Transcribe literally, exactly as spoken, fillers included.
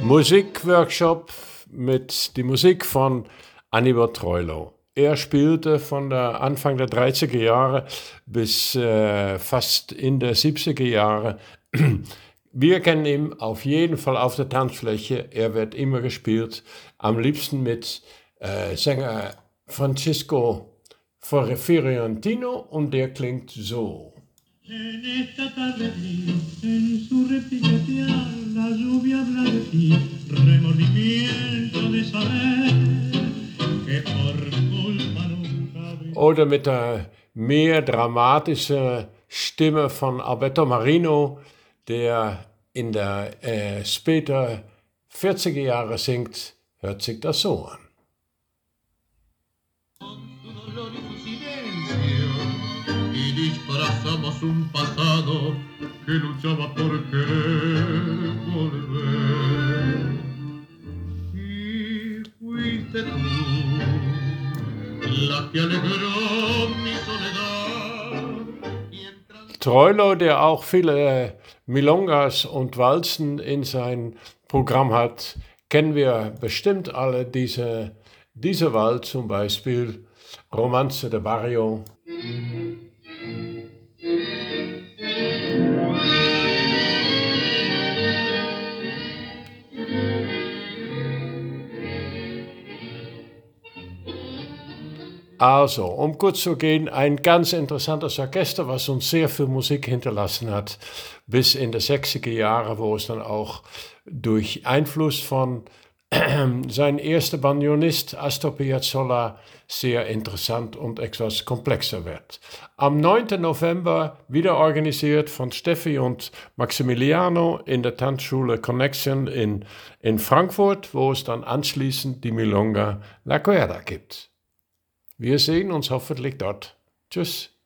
Musikworkshop mit die Musik von Annibal Troilo. Er spielte von der Anfang der dreißiger Jahre bis äh, fast in der siebziger Jahre. Wir kennen ihn auf jeden Fall auf der Tanzfläche. Er wird immer gespielt, am liebsten mit äh, Sänger Francisco Fiorentino und der klingt so. En esta tarde gris, en su repiquetear, la lluvia habla de ti, remordimiento de saber que por culpa nunca... Oder mit der mehr dramatischen Stimme von Alberto Marino, der in der äh, später vierziger Jahre singt, hört sich das so an. Disfrazamos un pasado que luchaba por querer volver. Y fuiste tú la que alegró mi soledad. Troilo, der auch viele Milongas und Walzen in sein Programm hat, kennen wir bestimmt alle. Diese, diese Walz zum Beispiel, Romanze de Barrio. Also, um kurz zu gehen, ein ganz interessantes Orchester, was uns sehr viel Musik hinterlassen hat, bis in die sechziger Jahre, wo es dann auch durch Einfluss von sein erster Banjonist Astor Piazzolla sehr interessant und etwas komplexer wird. Am neunten November wieder organisiert von Steffi und Maximiliano in der Tanzschule Connection in, in Frankfurt, wo es dann anschließend die Milonga La Cuerda gibt. Wir sehen uns hoffentlich dort. Tschüss.